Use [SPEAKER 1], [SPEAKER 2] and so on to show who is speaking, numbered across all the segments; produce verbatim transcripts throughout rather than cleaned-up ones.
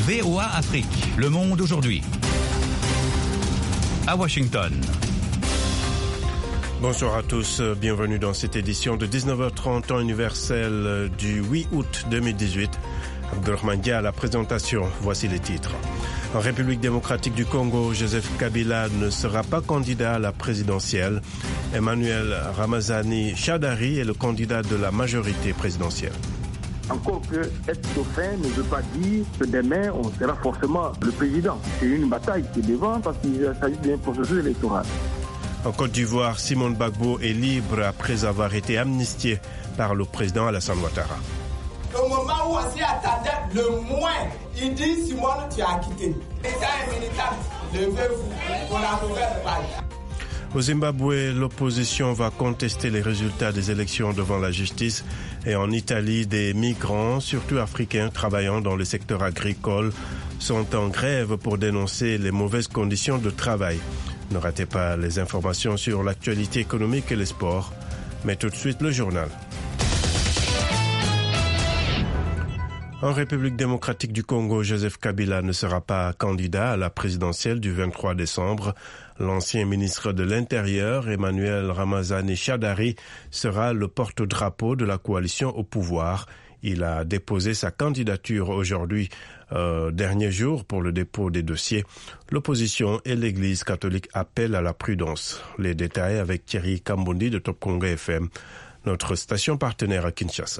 [SPEAKER 1] V O A Afrique, le monde aujourd'hui. À Washington.
[SPEAKER 2] Bonsoir à tous, bienvenue dans cette édition de dix-neuf heures trente temps universel du huit août deux mille dix-huit. Abdelrahman Dia à la présentation, voici les titres. En République démocratique du Congo, Joseph Kabila ne sera pas candidat à la présidentielle. Emmanuel Ramazani Shadary est le candidat de la majorité présidentielle.
[SPEAKER 3] Encore que être dauphin ne veut pas dire que demain on sera forcément le président. C'est une bataille qui est devant parce qu'il s'agit d'un processus électoral.
[SPEAKER 2] En Côte d'Ivoire, Simone Gbagbo est libre après avoir été amnistié par le président Alassane Ouattara.
[SPEAKER 4] Au moment où on s'y attendait le moins, il dit Simone, tu as quitté. L'État est militant, levez-vous pour la nouvelle vague.
[SPEAKER 2] Au Zimbabwe, l'opposition va contester les résultats des élections devant la justice. Et en Italie, des migrants, surtout africains, travaillant dans le secteur agricole, sont en grève pour dénoncer les mauvaises conditions de travail. Ne ratez pas les informations sur l'actualité économique et les sports. Mais tout de suite, le journal. En République démocratique du Congo, Joseph Kabila ne sera pas candidat à la présidentielle du vingt-trois décembre. L'ancien ministre de l'Intérieur, Emmanuel Ramazani Shadary, sera le porte-drapeau de la coalition au pouvoir. Il a déposé sa candidature aujourd'hui, euh, dernier jour pour le dépôt des dossiers. L'opposition et l'Église catholique appellent à la prudence. Les détails avec Thierry Kambondi de Top Congo F M, notre station partenaire à Kinshasa.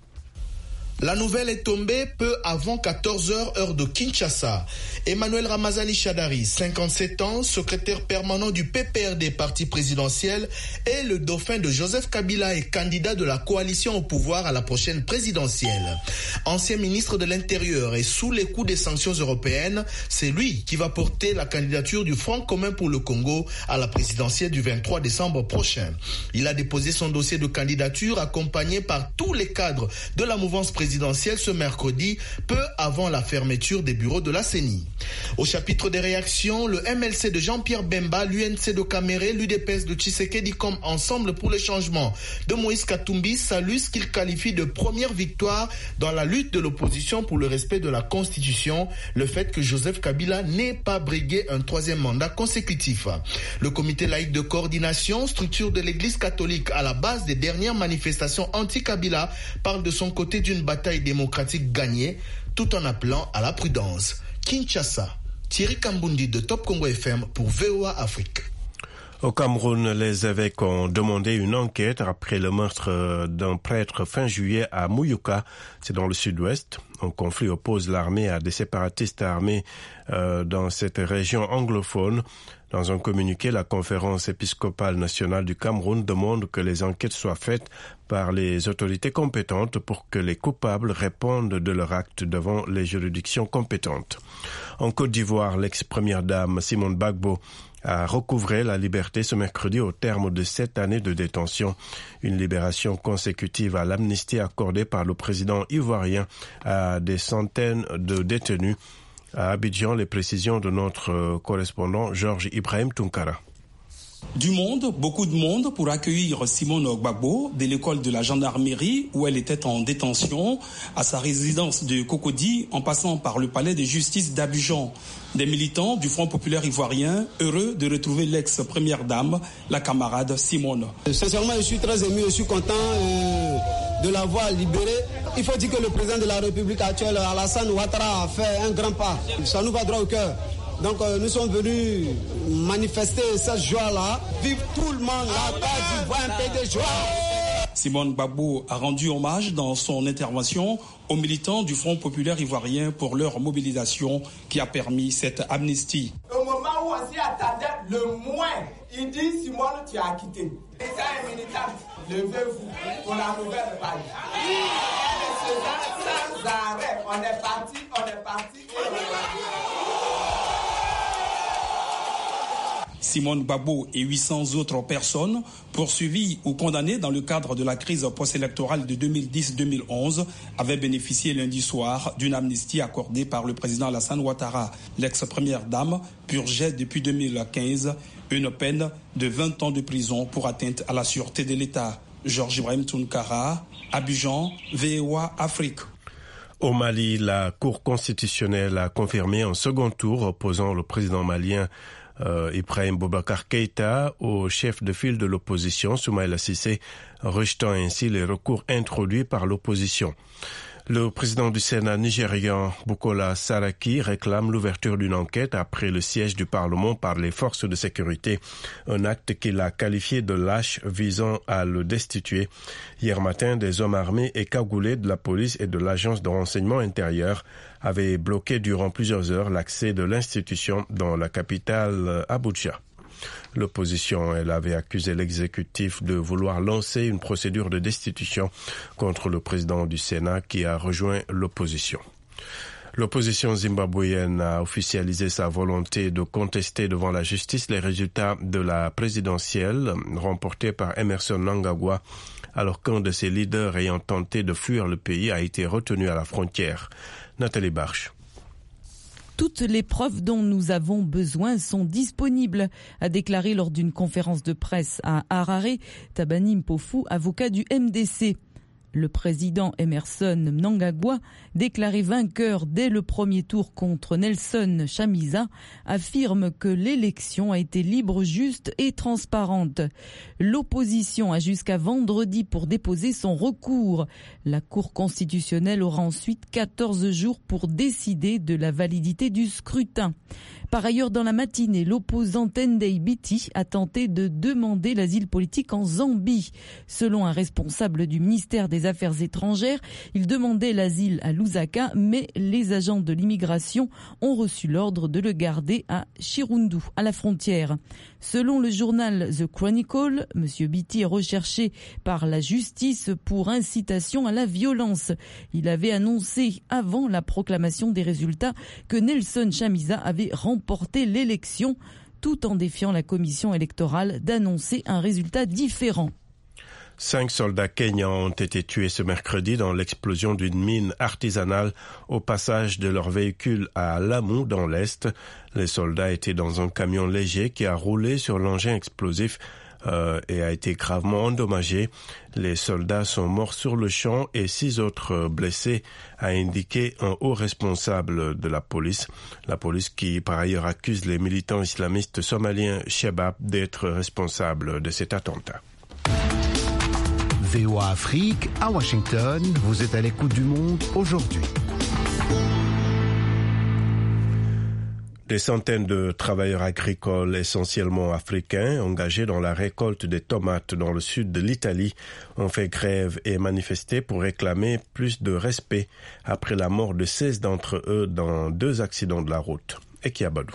[SPEAKER 5] La nouvelle est tombée peu avant quatorze heures, heure de Kinshasa. Emmanuel Ramazani Shadary, cinquante-sept ans, secrétaire permanent du P P R D, parti présidentiel, et le dauphin de Joseph Kabila et candidat de la coalition au pouvoir à la prochaine présidentielle. Ancien ministre de l'Intérieur et sous les coups des sanctions européennes, c'est lui qui va porter la candidature du Front commun pour le Congo à la présidentielle du vingt-trois décembre prochain. Il a déposé son dossier de candidature accompagné par tous les cadres de la mouvance présidentielle présidentielle ce mercredi, peu avant la fermeture des bureaux de la C E N I. Au chapitre des réactions, le M L C de Jean-Pierre Bemba, l'U N C de Kamere, l'U D P S de Tshisekedi comme Ensemble pour le changement de Moïse Katumbi salue ce qu'il qualifie de première victoire dans la lutte de l'opposition pour le respect de la Constitution, le fait que Joseph Kabila n'ait pas brigué un troisième mandat consécutif. Le comité laïque de coordination, structure de l'Église catholique à la base des dernières manifestations anti-Kabila, parle de son côté d'une bataille démocratique gagnée, tout en appelant à la prudence. Kinshasa, Thierry Kambundi de Top Congo F M pour V O A Afrique.
[SPEAKER 2] Au Cameroun, les évêques ont demandé une enquête après le meurtre d'un prêtre fin juillet à Mouyouka, c'est dans le sud-ouest. Un conflit oppose l'armée à des séparatistes armés euh, dans cette région anglophone. Dans un communiqué, la conférence épiscopale nationale du Cameroun demande que les enquêtes soient faites par les autorités compétentes pour que les coupables répondent de leur acte devant les juridictions compétentes. En Côte d'Ivoire, l'ex-première dame Simone Gbagbo a recouvré la liberté ce mercredi au terme de sept années de détention. Une libération consécutive à l'amnistie accordée par le président ivoirien à des centaines de détenus. À Abidjan, les précisions de notre correspondant Georges Ibrahim Tunkara.
[SPEAKER 6] Du monde, beaucoup de monde pour accueillir Simone Gbagbo de l'école de la gendarmerie où elle était en détention à sa résidence de Cocody en passant par le palais de justice d'Abidjan. Des militants du Front populaire ivoirien heureux de retrouver l'ex-première dame, la camarade Simone.
[SPEAKER 7] Sincèrement, je suis très ému, je suis content euh, de l'avoir libérée. Il faut dire que le président de la République actuelle, Alassane Ouattara, a fait un grand pas. Ça nous va droit au cœur. Donc euh, nous sommes venus manifester cette joie-là. Vive tout le monde, la Côte d'Ivoire, un pays de joie.
[SPEAKER 6] Simone Gbagbo a rendu hommage dans son intervention aux militants du Front populaire ivoirien pour leur mobilisation qui a permis cette amnistie.
[SPEAKER 4] Au moment où on s'y attendait le moins, il dit Simone, tu as quitté. L'État est militant, levez-vous pour la nouvelle vague. Sans arrêt, on est parti, on est parti, on est parti.
[SPEAKER 6] Simone Gbagbo et huit cents autres personnes poursuivies ou condamnées dans le cadre de la crise post-électorale de deux mille dix deux mille onze avaient bénéficié lundi soir d'une amnistie accordée par le président Alassane Ouattara. L'ex-première dame purgeait depuis deux mille quinze une peine de vingt ans de prison pour atteinte à la sûreté de l'État. Georges Ibrahim Tunkara, Abidjan, V O A Afrique.
[SPEAKER 2] Au Mali, la Cour constitutionnelle a confirmé un second tour opposant le président malien euh, Ibrahim Boubacar Keïta au chef de file de l'opposition, Soumaïla Cissé, rejetant ainsi les recours introduits par l'opposition. Le président du Sénat nigérian, Bukola Saraki, réclame l'ouverture d'une enquête après le siège du Parlement par les forces de sécurité, un acte qu'il a qualifié de lâche visant à le destituer. Hier matin, des hommes armés et cagoulés de la police et de l'agence de renseignement intérieur avaient bloqué durant plusieurs heures l'accès de l'institution dans la capitale Abuja. L'opposition, elle avait accusé l'exécutif de vouloir lancer une procédure de destitution contre le président du Sénat qui a rejoint l'opposition. L'opposition zimbabwéenne a officialisé sa volonté de contester devant la justice les résultats de la présidentielle remportée par Emmerson Mnangagwa, alors qu'un de ses leaders ayant tenté de fuir le pays a été retenu à la frontière. Nathalie Barche.
[SPEAKER 8] Toutes les preuves dont nous avons besoin sont disponibles, a déclaré lors d'une conférence de presse à Harare Tabani Mpofu, avocat du M D C. Le président Emmerson Mnangagwa, déclaré vainqueur dès le premier tour contre Nelson Chamisa, affirme que l'élection a été libre, juste et transparente. L'opposition a jusqu'à vendredi pour déposer son recours. La Cour constitutionnelle aura ensuite quatorze jours pour décider de la validité du scrutin. Par ailleurs, dans la matinée, l'opposant Tendai Biti a tenté de demander l'asile politique en Zambie. Selon un responsable du ministère des Affaires étrangères, il demandait l'asile à Lusaka, mais les agents de l'immigration ont reçu l'ordre de le garder à Chirundu, à la frontière. Selon le journal The Chronicle, M. Biti est recherché par la justice pour incitation à la violence. Il avait annoncé avant la proclamation des résultats que Nelson Chamisa avait remporté l'élection, tout en défiant la commission électorale d'annoncer un résultat différent.
[SPEAKER 2] Cinq soldats kenyans ont été tués ce mercredi dans l'explosion d'une mine artisanale au passage de leur véhicule à Lamu, dans l'Est. Les soldats étaient dans un camion léger qui a roulé sur l'engin explosif euh, et a été gravement endommagé. Les soldats sont morts sur le champ et six autres blessés, a indiqué un haut responsable de la police. La police qui, par ailleurs, accuse les militants islamistes somaliens Shebab d'être responsables de cet attentat.
[SPEAKER 9] V O A Afrique, à Washington, vous êtes à l'écoute du monde aujourd'hui.
[SPEAKER 2] Des centaines de travailleurs agricoles, essentiellement africains, engagés dans la récolte des tomates dans le sud de l'Italie, ont fait grève et manifesté pour réclamer plus de respect après la mort de seize d'entre eux dans deux accidents de la route. Ekiabadou.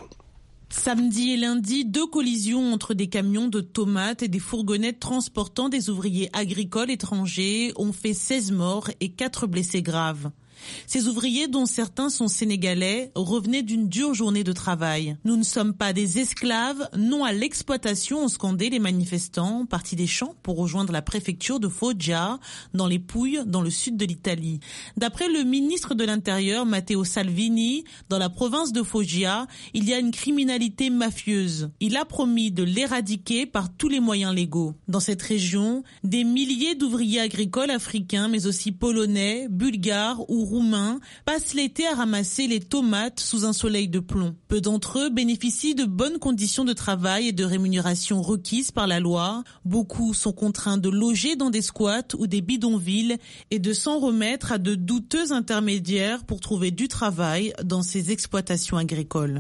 [SPEAKER 10] Samedi et lundi, deux collisions entre des camions de tomates et des fourgonnettes transportant des ouvriers agricoles étrangers ont fait seize morts et quatre blessés graves. Ces ouvriers, dont certains sont sénégalais, revenaient d'une dure journée de travail. Nous ne sommes pas des esclaves, non à l'exploitation, ont scandé les manifestants, partis des champs pour rejoindre la préfecture de Foggia, dans les Pouilles, dans le sud de l'Italie. D'après le ministre de l'Intérieur, Matteo Salvini, dans la province de Foggia, il y a une criminalité mafieuse. Il a promis de l'éradiquer par tous les moyens légaux. Dans cette région, des milliers d'ouvriers agricoles africains, mais aussi polonais, bulgares ou roumains, passent l'été à ramasser les tomates sous un soleil de plomb. Peu d'entre eux bénéficient de bonnes conditions de travail et de rémunération requises par la loi. Beaucoup sont contraints de loger dans des squats ou des bidonvilles et de s'en remettre à de douteux intermédiaires pour trouver du travail dans ces exploitations agricoles.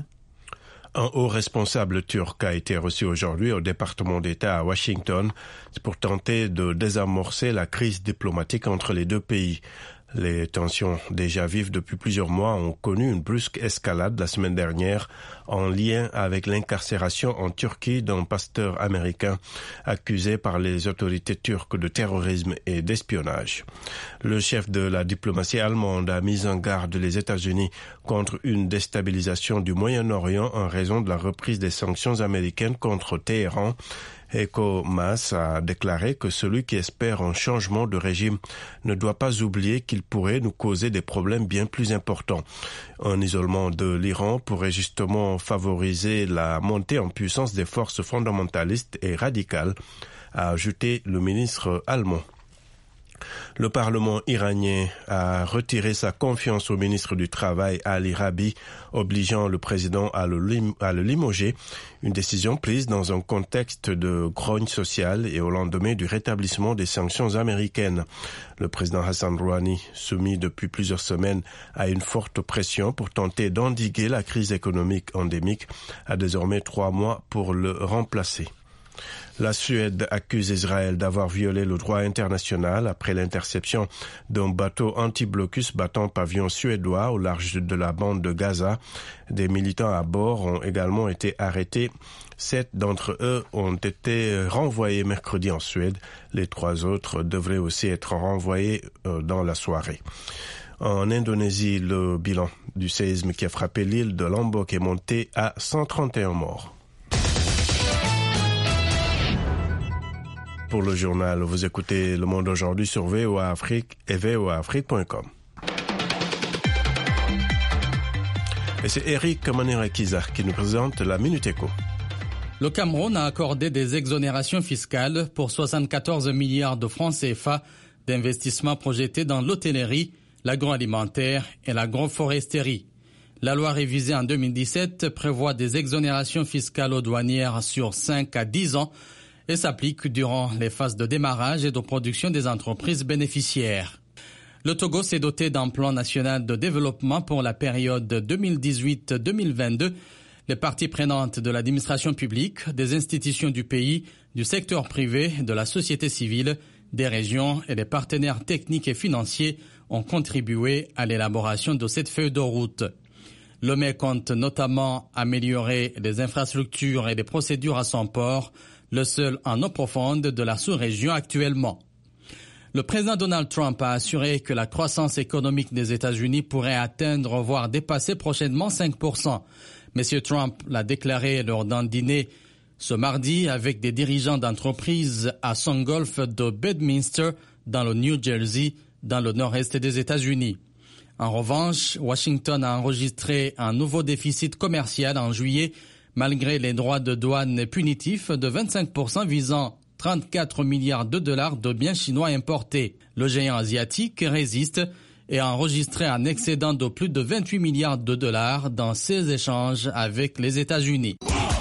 [SPEAKER 2] Un haut responsable turc a été reçu aujourd'hui au département d'État à Washington pour tenter de désamorcer la crise diplomatique entre les deux pays. Les tensions déjà vives depuis plusieurs mois ont connu une brusque escalade la semaine dernière en lien avec l'incarcération en Turquie d'un pasteur américain accusé par les autorités turques de terrorisme et d'espionnage. Le chef de la diplomatie allemande a mis en garde les États-Unis contre une déstabilisation du Moyen-Orient en raison de la reprise des sanctions américaines contre Téhéran. Heiko Maas a déclaré que celui qui espère un changement de régime ne doit pas oublier qu'il pourrait nous causer des problèmes bien plus importants. Un isolement de l'Iran pourrait justement favoriser la montée en puissance des forces fondamentalistes et radicales, a ajouté le ministre allemand. Le Parlement iranien a retiré sa confiance au ministre du Travail Ali Rabi, obligeant le président à le, lim- à le limoger, une décision prise dans un contexte de grogne sociale et au lendemain du rétablissement des sanctions américaines. Le président Hassan Rouhani, soumis depuis plusieurs semaines à une forte pression pour tenter d'endiguer la crise économique endémique, a désormais trois mois pour le remplacer. La Suède accuse Israël d'avoir violé le droit international après l'interception d'un bateau anti-blocus battant pavillon suédois au large de la bande de Gaza. Des militants à bord ont également été arrêtés. Sept d'entre eux ont été renvoyés mercredi en Suède. Les trois autres devraient aussi être renvoyés dans la soirée. En Indonésie, le bilan du séisme qui a frappé l'île de Lombok est monté à cent trente et un morts. Pour le journal, vous écoutez Le Monde aujourd'hui sur V O A Afrique et V O A Afrique point com. Et c'est Eric Manirakiza qui nous présente la Minute Éco.
[SPEAKER 11] Le Cameroun a accordé des exonérations fiscales pour soixante-quatorze milliards de francs C F A d'investissements projetés dans l'hôtellerie, l'agroalimentaire et l'agroforesterie. La loi révisée en deux mille dix-sept prévoit des exonérations fiscales aux douanières sur cinq à dix ans et s'applique durant les phases de démarrage et de production des entreprises bénéficiaires. Le Togo s'est doté d'un plan national de développement pour la période deux mille dix-huit à deux mille vingt-deux. Les parties prenantes de l'administration publique, des institutions du pays, du secteur privé, de la société civile, des régions et des partenaires techniques et financiers ont contribué à l'élaboration de cette feuille de route. Le M E compte notamment améliorer les infrastructures et les procédures à son port, le seul en eau profonde de la sous-région actuellement. Le président Donald Trump a assuré que la croissance économique des États-Unis pourrait atteindre voire dépasser prochainement cinq pour cent. Monsieur Trump l'a déclaré lors d'un dîner ce mardi avec des dirigeants d'entreprises à son golfe de Bedminster dans le New Jersey, dans le nord-est des États-Unis. En revanche, Washington a enregistré un nouveau déficit commercial en juillet malgré les droits de douane punitifs de vingt-cinq pour cent visant trente-quatre milliards de dollars de biens chinois importés. Le géant asiatique résiste et a enregistré un excédent de plus de vingt-huit milliards de dollars dans ses échanges avec les États-Unis.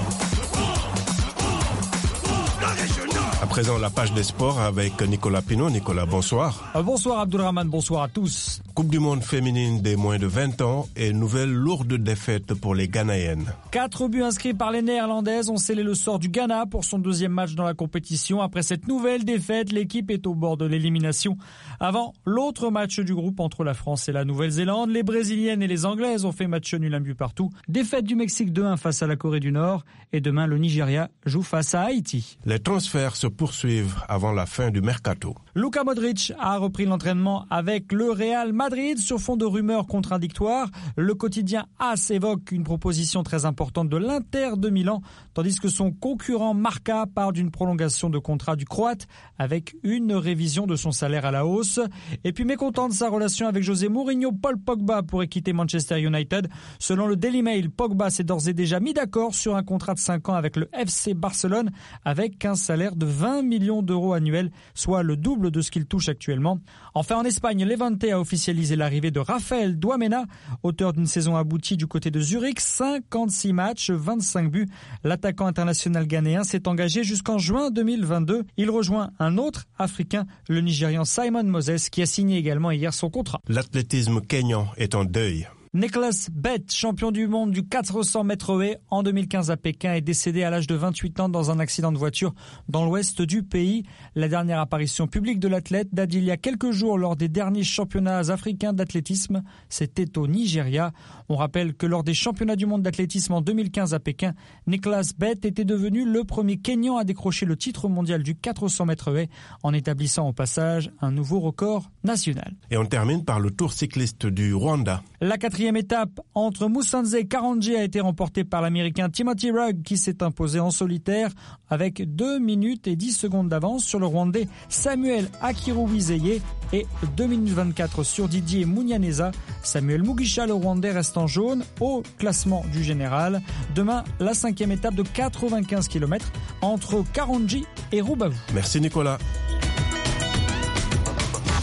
[SPEAKER 2] À présent, la page des sports avec Nicolas Pinault. Nicolas, bonsoir.
[SPEAKER 12] Bonsoir Abdulrahman, bonsoir à tous.
[SPEAKER 2] Coupe du monde féminine des moins de vingt ans et nouvelle lourde défaite pour les Ghanéennes.
[SPEAKER 12] Quatre buts inscrits par les Néerlandaises ont scellé le sort du Ghana pour son deuxième match dans la compétition. Après cette nouvelle défaite, l'équipe est au bord de l'élimination. Avant l'autre match du groupe entre la France et la Nouvelle-Zélande, les Brésiliennes et les Anglaises ont fait match nul un but partout. Défaite du Mexique deux un face à la Corée du Nord et demain le Nigeria joue face à Haïti.
[SPEAKER 2] Les transferts se poursuivent avant la fin du mercato.
[SPEAKER 12] Luka Modric a repris l'entraînement avec le Real Madrid sur fond de rumeurs contradictoires. Le quotidien AS évoque une proposition très importante de l'Inter de Milan, tandis que son concurrent Marca part d'une prolongation de contrat du Croate avec une révision de son salaire à la hausse. Et puis mécontent de sa relation avec José Mourinho, Paul Pogba pourrait quitter Manchester United. Selon le Daily Mail, Pogba s'est d'ores et déjà mis d'accord sur un contrat de cinq ans avec le F C Barcelone avec un salaire de vingt millions d'euros annuels, soit le double de ce qu'il touche actuellement. Enfin en Espagne, Levante a officialisé l'arrivée de Rafael Douamena, auteur d'une saison aboutie du côté de Zurich, cinquante-six matchs, vingt-cinq buts. L'attaquant international ghanéen s'est engagé jusqu'en juin deux mille vingt-deux. Il rejoint un autre Africain, le Nigérian Simon Moses, qui a signé également hier son contrat.
[SPEAKER 2] L'athlétisme kényan est en deuil.
[SPEAKER 12] Nicholas Bett, champion du monde du quatre cents mètres haies en deux mille quinze à Pékin, est décédé à l'âge de vingt-huit ans dans un accident de voiture dans l'ouest du pays. La dernière apparition publique de l'athlète date d'il y a quelques jours lors des derniers championnats africains d'athlétisme. C'était au Nigeria. On rappelle que lors des championnats du monde d'athlétisme en deux mille quinze à Pékin, Nicholas Bett était devenu le premier Kényan à décrocher le titre mondial du quatre cents mètres haies en établissant au passage un nouveau record national.
[SPEAKER 2] Et on termine par le tour cycliste du Rwanda.
[SPEAKER 12] La quatrième étape entre Musanze et Karongi a été remportée par l'Américain Timothy Rugg qui s'est imposé en solitaire avec deux minutes et dix secondes d'avance sur le Rwandais Samuel Akiruwizeye et deux minutes vingt-quatre sur Didier Munyaneza. Samuel Mugisha, le Rwandais, reste en jaune au classement du général. Demain, la cinquième étape de quatre-vingt-quinze kilomètres entre Karongi et Rubavu.
[SPEAKER 2] Merci Nicolas.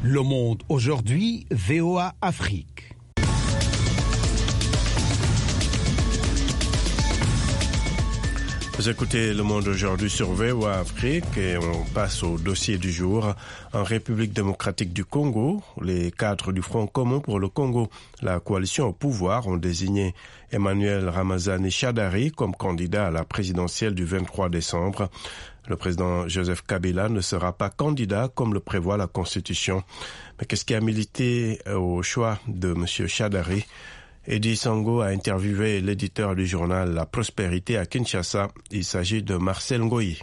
[SPEAKER 9] Le Monde aujourd'hui, V O A Afrique.
[SPEAKER 2] Vous écoutez Le Monde aujourd'hui sur V O A Afrique et on passe au dossier du jour. En République démocratique du Congo, les cadres du Front commun pour le Congo, la coalition au pouvoir, ont désigné Emmanuel Ramazani Shadary comme candidat à la présidentielle du vingt-trois décembre. Le président Joseph Kabila ne sera pas candidat comme le prévoit la Constitution. Mais qu'est-ce qui a milité au choix de M. Shadary? Eddie Sango a interviewé l'éditeur du journal La Prospérité à Kinshasa. Il s'agit de Marcel Ngoyi.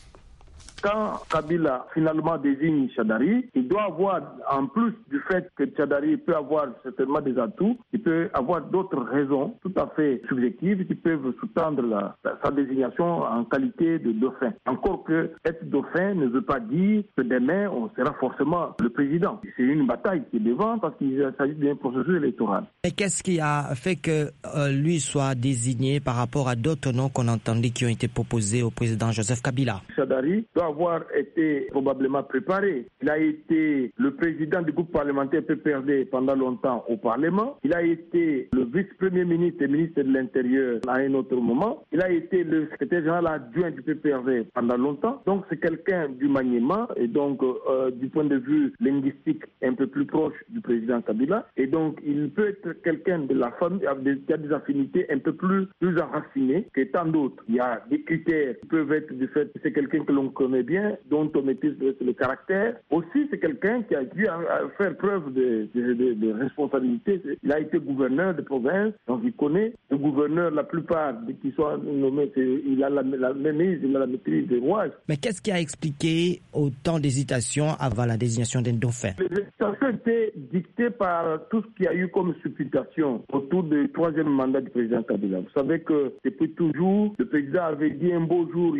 [SPEAKER 3] Quand Kabila finalement désigne Shadary, il doit avoir, en plus du fait que Shadary peut avoir certainement des atouts, il peut avoir d'autres raisons tout à fait subjectives qui peuvent sous-tendre la, la, sa désignation en qualité de dauphin. Encore que être dauphin ne veut pas dire que demain on sera forcément le président. C'est une bataille qui est devant parce qu'il s'agit d'un processus électoral.
[SPEAKER 13] Et qu'est-ce qui a fait que euh, lui soit désigné par rapport à d'autres noms qu'on entendait qui ont été proposés au président Joseph Kabila?
[SPEAKER 3] Shadary doit avoir été probablement préparé. Il a été le président du groupe parlementaire P P R D pendant longtemps au Parlement. Il a été le vice-premier ministre et ministre de l'Intérieur à un autre moment. Il a été le secrétaire général adjoint du P P R D pendant longtemps. Donc c'est quelqu'un du maniement et donc euh, du point de vue linguistique un peu plus proche du président Kabila. Et donc il peut être quelqu'un de la famille qui a des affinités un peu plus, plus enracinées que tant d'autres. Il y a des critères qui peuvent être du fait que c'est quelqu'un que l'on connaît bien, dont on maîtrise le caractère. Aussi, c'est quelqu'un qui a dû faire preuve de, de, de, de responsabilité. Il a été gouverneur de province, donc il connaît. Le gouverneur, la plupart qui sont nommés, il a la, la mainmise, il a la maîtrise des rouages.
[SPEAKER 13] Mais qu'est-ce qui a expliqué autant d'hésitation avant la désignation d'un dauphin?
[SPEAKER 3] L'hésitation était dictée par tout ce qu'il y a eu comme supputation autour du troisième mandat du président Kabila. Vous savez que depuis toujours, le président avait dit un beau jour,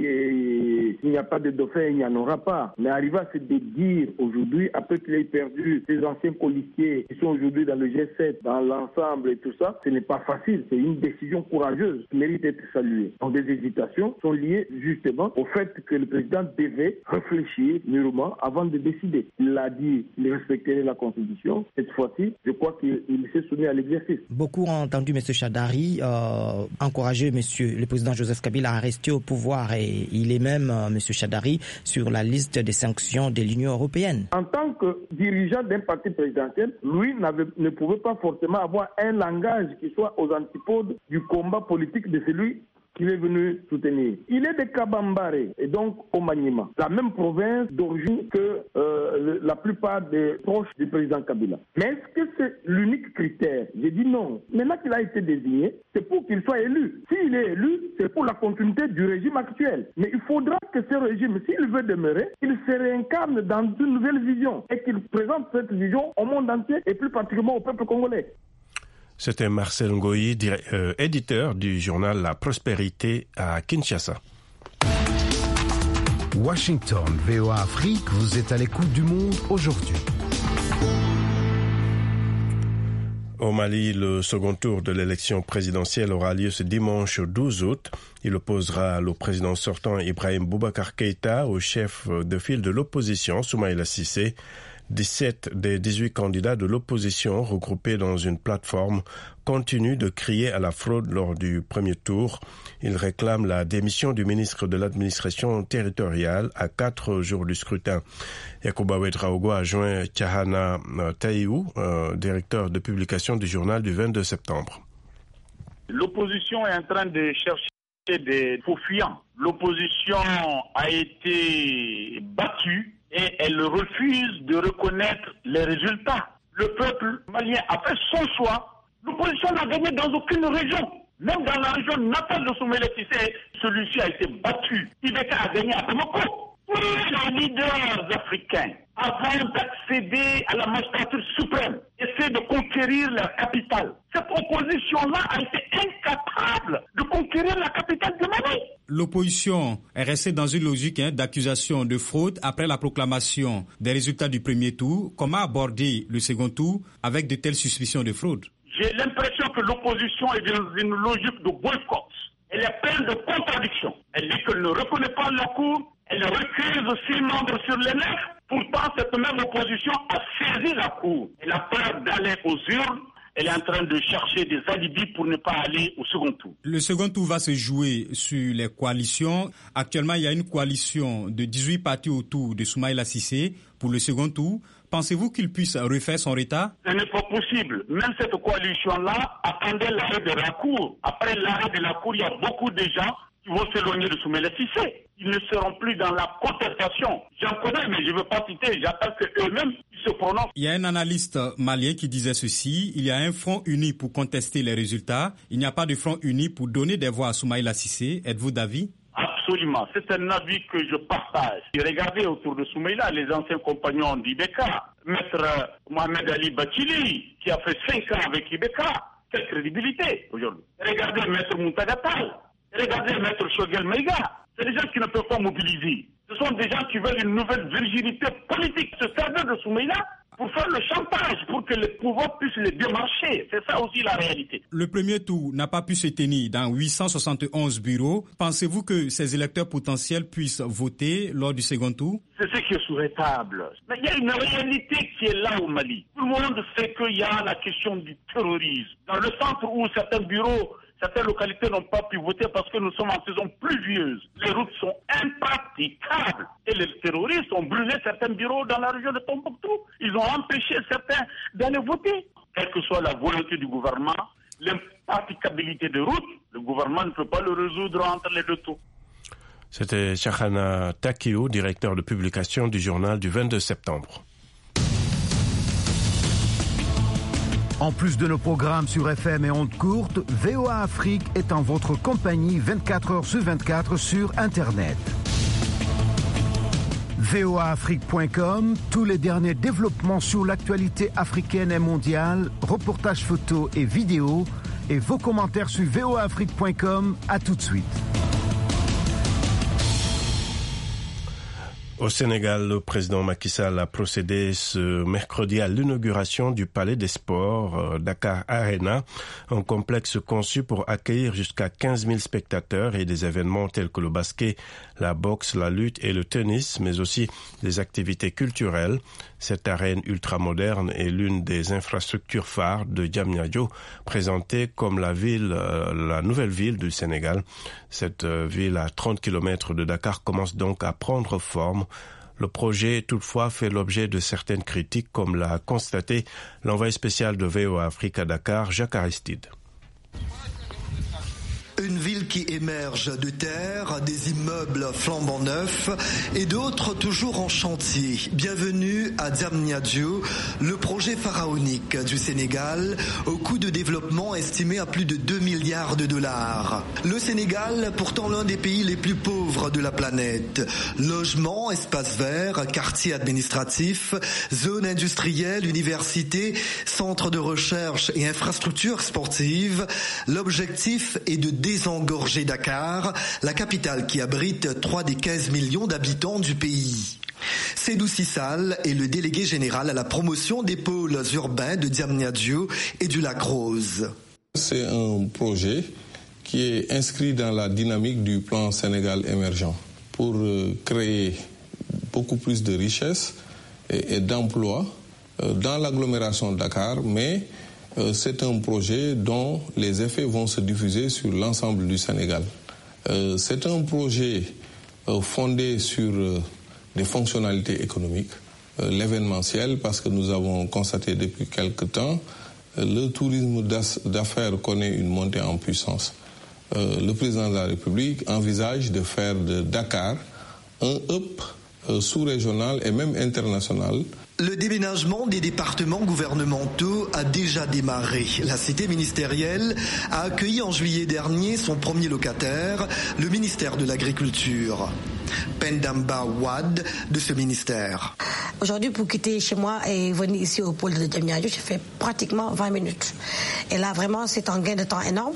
[SPEAKER 3] il n'y a pas de dauphin, il n'y en aura pas. Mais arriver à se dire aujourd'hui, après qu'il ait perdu ses anciens policiers qui sont aujourd'hui dans le G sept, dans l'ensemble et tout ça, ce n'est pas facile. C'est une décision courageuse qui mérite d'être saluée. Donc des hésitations sont liées justement au fait que le président devait réfléchir mûrement avant de décider. Il a dit qu'il respecterait la Constitution. Cette fois-ci, je crois qu'il s'est soumis à l'exercice.
[SPEAKER 13] Beaucoup ont entendu M. Shadary euh, encourager M. le président Joseph Kabila à rester au pouvoir et il est même, euh, M. Shadary, sur la liste des sanctions de l'Union européenne.
[SPEAKER 3] En tant que dirigeant d'un parti présidentiel, lui ne pouvait pas forcément avoir un langage qui soit aux antipodes du combat politique de celui qu'il est venu soutenir. Il est de Kabambare et donc au Maniema, la même province d'origine que euh, la plupart des proches du président Kabila. Mais est-ce que c'est l'unique critère? J'ai dit non. Maintenant qu'il a été désigné, c'est pour qu'il soit élu. S'il est élu, c'est pour la continuité du régime actuel. Mais il faudra que ce régime, s'il veut demeurer, il se réincarne dans une nouvelle vision et qu'il présente cette vision au monde entier et plus particulièrement au peuple congolais.
[SPEAKER 2] C'était Marcel Ngoyi, euh, éditeur du journal La Prospérité à Kinshasa.
[SPEAKER 9] Washington, V O A Afrique, vous êtes à l'écoute du monde aujourd'hui.
[SPEAKER 2] Au Mali, le second tour de l'élection présidentielle aura lieu ce dimanche douze août. Il opposera le président sortant Ibrahim Boubacar Keïta au chef de file de l'opposition, Soumaïla Cissé. dix-sept des dix-huit candidats de l'opposition regroupés dans une plateforme continuent de crier à la fraude lors du premier tour. Ils réclament la démission du ministre de l'administration territoriale à quatre jours du scrutin. Yacouba Ouedraogo a joint Tchahana Taïou, euh, directeur de publication du journal du vingt-deux septembre.
[SPEAKER 14] L'opposition est en train de chercher des faux fuyants. L'opposition a été battue et elle refuse de reconnaître les résultats. Le peuple malien a fait son choix. L'opposition n'a gagné dans aucune région. Même dans la région natale de Soumaïla Cissé, celui-ci a été battu. Ibeka a gagné à Bamako. Tous les leaders africains, avant d'accéder à la magistrature suprême, essaient de conquérir leur capitale. Cette opposition-là a été incapable de conquérir la capitale du Mali.
[SPEAKER 6] L'opposition est restée dans une logique hein, d'accusation de fraude après la proclamation des résultats du premier tour. Comment aborder le second tour avec de telles suspicions de fraude?
[SPEAKER 14] J'ai l'impression que l'opposition est dans une logique de boycott. Elle est pleine de contradictions. Elle dit qu'elle ne reconnaît pas la Cour, Elle recuse aussi membre sur les nerfs. Pourtant, cette même opposition a saisi la Cour. Elle a peur d'aller aux urnes. Elle est en train de chercher des alibis pour ne pas aller au second tour.
[SPEAKER 6] Le second tour va se jouer sur les coalitions. Actuellement, il y a une coalition de dix-huit partis autour de Soumaïla Cissé pour le second tour. Pensez-vous qu'il puisse refaire son retard?
[SPEAKER 14] Ce n'est pas possible. Même cette coalition-là attendait l'arrêt de la Cour. Après l'arrêt de la Cour, il y a beaucoup de gens qui vont s'éloigner de Soumaïla Cissé. Ils ne seront plus dans la contestation. J'en connais, mais je ne veux pas citer. J'attends qu'eux-mêmes se prononcent.
[SPEAKER 6] Il y a un analyste malien qui disait ceci. Il y a un front uni pour contester les résultats. Il n'y a pas de front uni pour donner des voix à Soumaïla Cissé. Êtes-vous d'avis?
[SPEAKER 14] Absolument. C'est un avis que je partage. Regardez autour de Soumaïla les anciens compagnons d'Ibeka. Maître Mohamed Ali Bachili, qui a fait cinq ans avec Ibeka. Quelle crédibilité aujourd'hui. Regardez Maître Moutagatal. Regardez Maître Shogel Meiga. C'est des gens qui ne peuvent pas mobiliser. Ce sont des gens qui veulent une nouvelle virginité politique. Se servir de Soumaïla pour faire le chantage, pour que le pouvoir puisse les démarcher. C'est ça aussi la réalité.
[SPEAKER 6] Le premier tour n'a pas pu se tenir dans huit cent soixante et onze bureaux. Pensez-vous que ces électeurs potentiels puissent voter lors du second tour?
[SPEAKER 14] C'est ce qui est souhaitable. Mais il y a une réalité qui est là au Mali. Tout le monde sait qu'il y a la question du terrorisme. Dans le centre où certains bureaux, certaines localités n'ont pas pu voter parce que nous sommes en saison pluvieuse. Les routes sont impraticables et les terroristes ont brûlé certains bureaux dans la région de Tombouctou. Ils ont empêché certains d'aller voter. Quelle que soit la volonté du gouvernement, l'impraticabilité des routes, le gouvernement ne peut pas le résoudre entre les deux tours.
[SPEAKER 2] C'était Chahana Takio, directeur de publication du journal du vingt-deux septembre.
[SPEAKER 9] En plus de nos programmes sur F M et ondes courtes, V O A Afrique est en votre compagnie vingt-quatre heures sur vingt-quatre sur Internet. V O A Afrique point com, tous les derniers développements sur l'actualité africaine et mondiale, reportages photos et vidéos, et vos commentaires sur V O A Afrique point com. À tout de suite.
[SPEAKER 2] Au Sénégal, le président Macky Sall a procédé ce mercredi à l'inauguration du Palais des Sports Dakar Arena, un complexe conçu pour accueillir jusqu'à quinze mille spectateurs et des événements tels que le basket, la boxe, la lutte et le tennis, mais aussi des activités culturelles. Cette arène ultramoderne est l'une des infrastructures phares de Diamniadio, présentée comme la ville, la nouvelle ville du Sénégal. Cette ville à trente kilomètres de Dakar commence donc à prendre forme. Le projet, toutefois, fait l'objet de certaines critiques, comme l'a constaté l'envoyé spécial de V O A Afrique à Dakar, Jacques Aristide.
[SPEAKER 15] Une ville qui émerge de terre, des immeubles flambant neufs et d'autres toujours en chantier. Bienvenue à Diamniadio, le projet pharaonique du Sénégal, au coût de développement estimé à plus de deux milliards de dollars. Le Sénégal, pourtant l'un des pays les plus pauvres de la planète. Logements, espaces verts, quartiers administratifs, zones industrielles, universités, centres de recherche et infrastructures sportives. L'objectif est de désengorger Dakar, la capitale qui abrite trois des quinze millions d'habitants du pays. Seydou Sissal est le délégué général à la promotion des pôles urbains de Diamniadio et du Lac Rose.
[SPEAKER 16] C'est un projet qui est inscrit dans la dynamique du plan Sénégal émergent pour créer beaucoup plus de richesses et, et d'emplois dans l'agglomération de Dakar, mais c'est un projet dont les effets vont se diffuser sur l'ensemble du Sénégal. C'est un projet fondé sur des fonctionnalités économiques, l'événementiel, parce que nous avons constaté depuis quelque temps, le tourisme d'affaires connaît une montée en puissance. Le président de la République envisage de faire de Dakar un hub sous-régional et même international.
[SPEAKER 15] Le déménagement des départements gouvernementaux a déjà démarré. La cité ministérielle a accueilli en juillet dernier son premier locataire, le ministère de l'Agriculture. Pendamba Wad de ce ministère.
[SPEAKER 17] Aujourd'hui, pour quitter chez moi et venir ici au pôle de Diamniadio, j'ai fait pratiquement vingt minutes. Et là, vraiment, c'est un gain de temps énorme.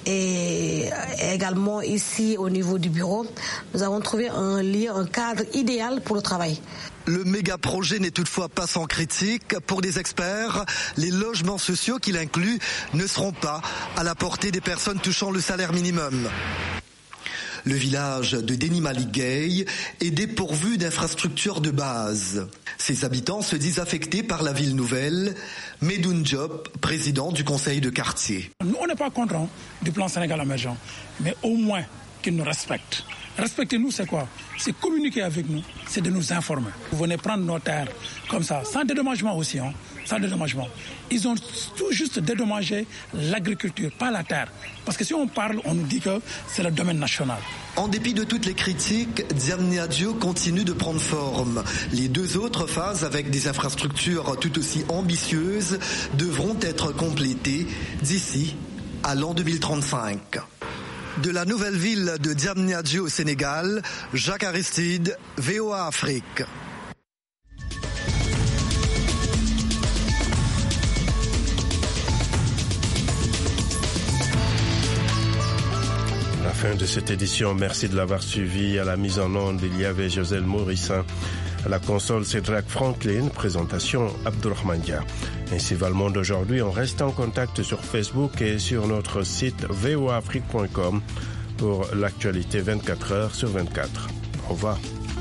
[SPEAKER 17] Et également, ici, au niveau du bureau, nous avons trouvé un lieu, un cadre idéal pour le travail.
[SPEAKER 15] Le méga projet n'est toutefois pas sans critique. Pour des experts, les logements sociaux qu'il inclut ne seront pas à la portée des personnes touchant le salaire minimum. Le village de Denimaligay est dépourvu d'infrastructures de base. Ses habitants se disent affectés par la ville nouvelle. Medoun Diop, président du conseil de quartier.
[SPEAKER 18] Nous, on n'est pas content du plan Sénégal émergent, mais au moins qu'ils nous respectent. Respectez-nous, c'est quoi? C'est communiquer avec nous, c'est de nous informer. Vous venez prendre nos terres comme ça, sans dédommagement aussi, hein, sans dédommagement. Ils ont tout juste dédommagé l'agriculture, pas la terre. Parce que si on parle, on nous dit que c'est le domaine national.
[SPEAKER 15] En dépit de toutes les critiques, Diamniadio continue de prendre forme. Les deux autres phases, avec des infrastructures tout aussi ambitieuses, devront être complétées d'ici à l'an deux mille trente-cinq. De la nouvelle ville de Diamniadio au Sénégal, Jacques Aristide, V O A Afrique.
[SPEAKER 2] La fin de cette édition, merci de l'avoir suivi. À la mise en onde, il y avait Joselle Morissin. À la console, Cédric Franklin. Présentation, Abdourahmane Dia. Ainsi va le monde aujourd'hui. On reste en contact sur Facebook et sur notre site v o a afrique point com pour l'actualité vingt-quatre heures sur vingt-quatre. Au revoir.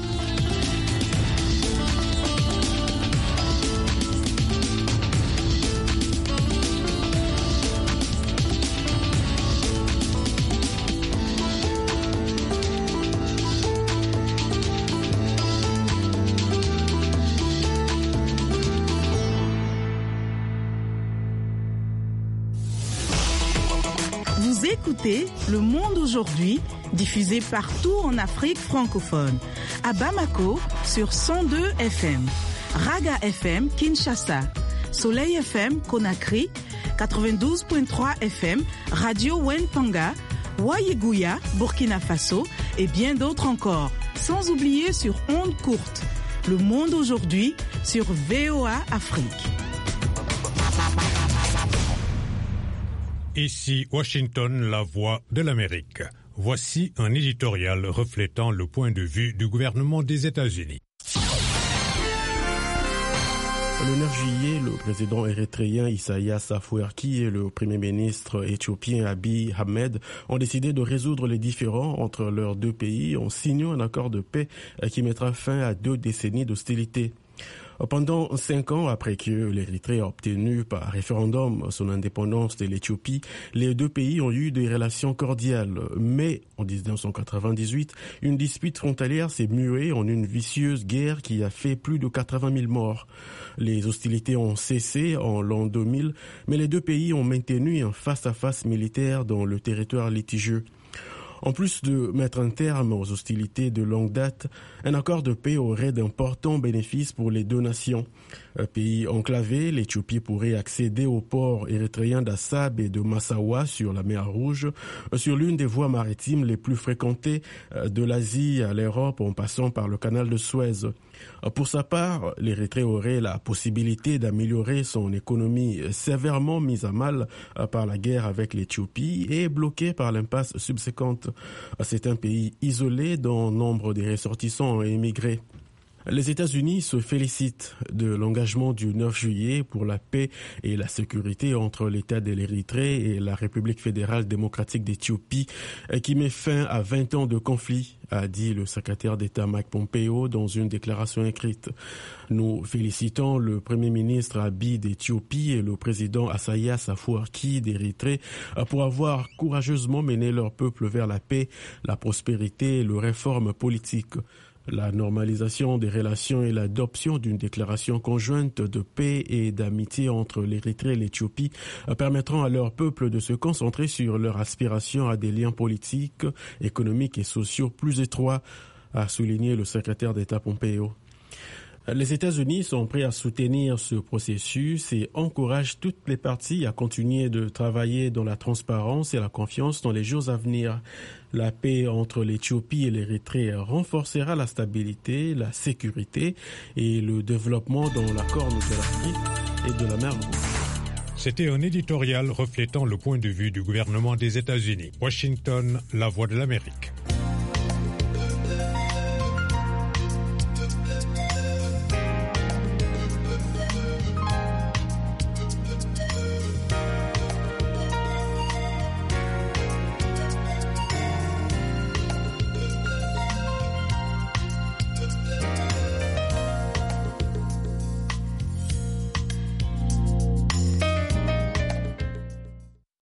[SPEAKER 19] Écoutez Le Monde aujourd'hui, diffusé partout en Afrique francophone. À Bamako, sur cent deux F M. Raga F M, Kinshasa. Soleil F M, Conakry. quatre-vingt-douze virgule trois F M. Radio Wenpanga. Wayeguya, Burkina Faso. Et bien d'autres encore. Sans oublier sur ondes courtes. Le Monde aujourd'hui, sur V O A Afrique.
[SPEAKER 20] Ici Washington, la voix de l'Amérique. Voici un éditorial reflétant le point de vue du gouvernement des États-Unis.
[SPEAKER 2] Le neuf juillet, le président érythréen Isaias Afwerki et le premier ministre éthiopien Abiy Ahmed ont décidé de résoudre les différends entre leurs deux pays en signant un accord de paix qui mettra fin à deux décennies d'hostilité. Pendant cinq ans après que l'Érythrée a obtenu par référendum son indépendance de l'Éthiopie, les deux pays ont eu des relations cordiales. Mais en dix-neuf cent quatre-vingt-dix-huit, une dispute frontalière s'est muée en une vicieuse guerre qui a fait plus de quatre-vingt mille morts. Les hostilités ont cessé en l'an deux mille, mais les deux pays ont maintenu un face-à-face militaire dans le territoire litigieux. En plus de mettre un terme aux hostilités de longue date, un accord de paix aurait d'importants bénéfices pour les deux nations. Un pays enclavé, l'Éthiopie pourrait accéder aux ports érythréens d'Assab et de Massawa sur la mer Rouge, sur l'une des voies maritimes les plus fréquentées de l'Asie à l'Europe en passant par le canal de Suez. Pour sa part, l'Érythrée aurait la possibilité d'améliorer son économie sévèrement mise à mal par la guerre avec l'Éthiopie et bloquée par l'impasse subséquente. C'est un pays isolé dont nombre des ressortissants ont émigré. Les États-Unis se félicitent de l'engagement du neuf juillet pour la paix et la sécurité entre l'État de l'Érythrée et la République fédérale démocratique d'Éthiopie qui met fin à vingt ans de conflit, a dit le secrétaire d'État Mike Pompeo dans une déclaration écrite. Nous félicitons le Premier ministre Abiy d'Éthiopie et le président Isaias Afwerki d'Érythrée pour avoir courageusement mené leur peuple vers la paix, la prospérité et les réformes politiques. La normalisation des relations et l'adoption d'une déclaration conjointe de paix et d'amitié entre l'Érythrée et l'Éthiopie permettront à leur peuple de se concentrer sur leur aspiration à des liens politiques, économiques et sociaux plus étroits, a souligné le secrétaire d'État Pompeo. Les États-Unis sont prêts à soutenir ce processus et encouragent toutes les parties à continuer de travailler dans la transparence et la confiance dans les jours à venir. La paix entre l'Éthiopie et l'Érythrée renforcera la stabilité, la sécurité et le développement dans la Corne de l'Afrique et de la mer Rouge.
[SPEAKER 20] C'était un éditorial reflétant le point de vue du gouvernement des États-Unis. Washington, la voix de l'Amérique.